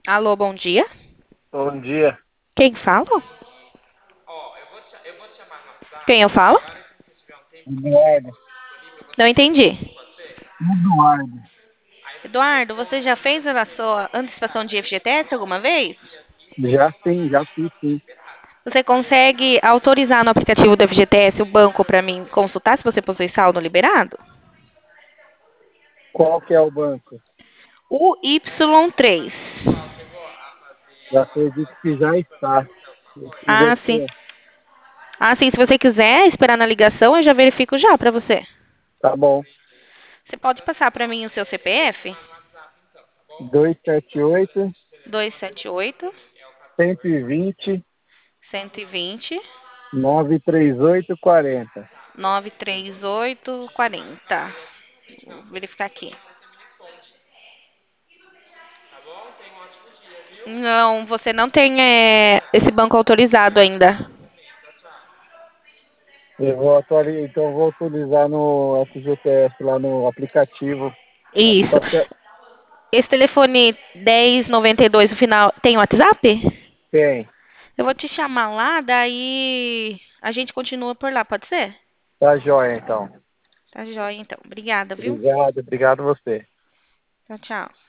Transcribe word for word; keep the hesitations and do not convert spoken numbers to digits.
Alô, bom dia. Bom dia. Quem fala? Quem eu falo? Eduardo. Não entendi. Eduardo. Eduardo, você já fez a sua antecipação de F G T S alguma vez? Já sim, já fiz sim. Você consegue autorizar no aplicativo do F G T S o banco para mim consultar se você possui saldo liberado? Qual que é o banco? O Y três. Já acredito que já está. Precisa Ah, sim. ter. Ah, sim. Se você quiser esperar na ligação, eu já verifico já para você. Tá bom. Você pode passar para mim o seu C P F? Dois sete oito, dois sete oito, cento e vinte, cento e vinte, nove três oito quarenta. nove três oito quarenta. Vou verificar aqui. Não, você não tem é, esse banco autorizado ainda. Eu vou atualizar, então eu vou utilizar no F G T S lá no aplicativo. Isso. Só que Esse telefone dez noventa e dois no final tem WhatsApp? tem. Eu vou te chamar lá, daí a gente continua por lá, pode ser? Tá joia então. Tá joia, então. Obrigada, viu? Obrigado, obrigado você. Tchau, tchau.